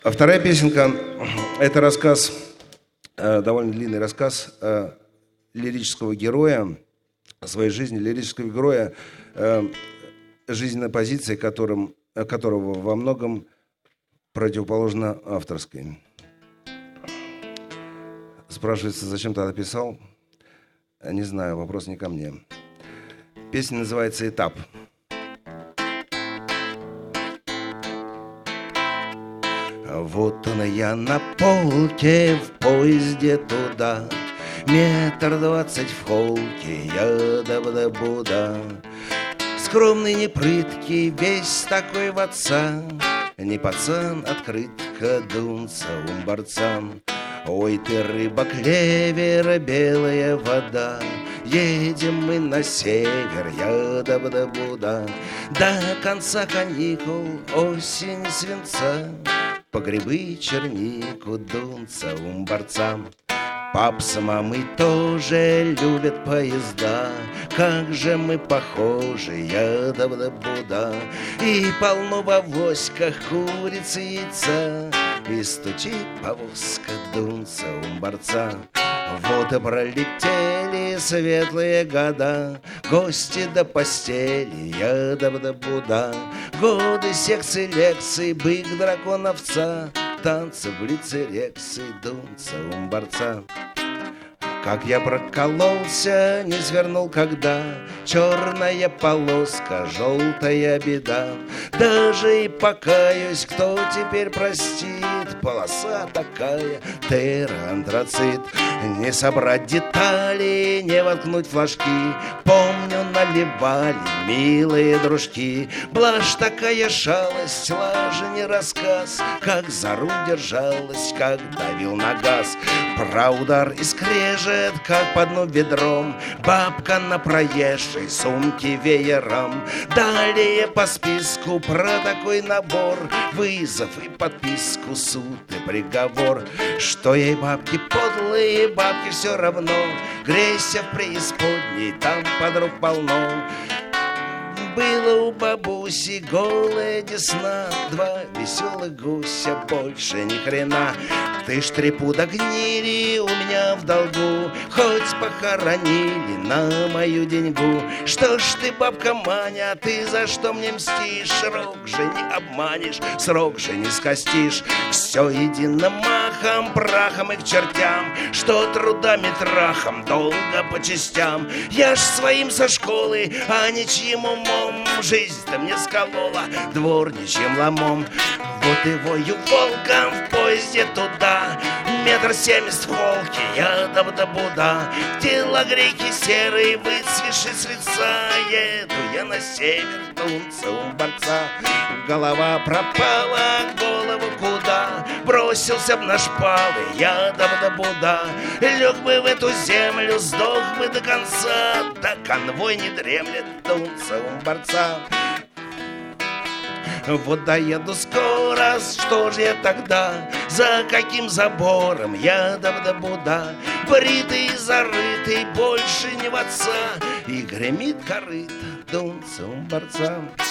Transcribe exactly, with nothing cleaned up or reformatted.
А вторая песенка – это рассказ, довольно длинный рассказ лирического героя, о своей жизни, лирического героя, жизненная позиция, которым, которого во многом противоположна авторской. Спрашивается, зачем тогда писал? Не знаю, вопрос не ко мне. Песня называется «Этап». Вот он я на полке в поезде туда, метр двадцать в холке, я да-да-буда. Скромный, непрыткий, весь такой в отца, не пацан, открытка, дунца, ум борца. Ой ты, рыба, клевера, белая вода, едем мы на север, я да-да-буда. До конца каникул осень свинца, по грибы, чернику, дунца, ум борца. Пап с мамой тоже любят поезда, как же мы похожи, я да-да-буда. И полно в авоськах куриц и яйца, и стучит повозка, дунца, ум борца. Вот и пролетели светлые года, гости до постели, я да-да-буда. Годы секций, лекций, бык, дракон, овца, танцы, блицы, рексы, дунца, ум борца. Как я прокололся, не свернул когда, черная полоска, желтая беда. Даже и покаюсь, кто теперь простит, полоса такая, терра-антрацит. Не собрать детали, не воткнуть флажки, помню, наливали милые дружки. Блажь такая шалость, лажа не рассказ, как за руль держалась, как давил на газ. Про удар и скрежет, как по дну ведром, бабка на проезжей сумке веером. Далее по списку про такой набор, вызов и подписку, суд и приговор. Что ей бабки подлые, бабки все равно, грейся в преисподней, там подруг полно. Было у бабуси голая десна, два веселых гуся, больше ни хрена. Ты ж трепу да гнили у меня в долгу, хоть похоронили на мою деньгу. Что ж ты, бабка Маня, ты за что мне мстишь? Срок же не обманешь, срок же не скостишь. Все единым махом, прахом и к чертям, что трудами трахом, долго по частям. Я ж своим со школы, а ничьим умом жизнь-то мне сколола дворничьим ломом. Вот и вою волком в поезде туда, метр семьдесят в холке, я да-да-буда. Телогрейки серые, выцветшие с лица, еду я на север, дунца, ум борца. Голова пропала, голову куда, бросился б на шпалы, я да-да-буда. Лег бы в эту землю, сдох бы до конца, да конвой не дремлет, дунца, ум борца. Вот доеду скоро, что же я тогда, за каким забором я да-да-буда. Бритый и зарытый, больше не в отца, и гремит корыто, дунца, ум борца.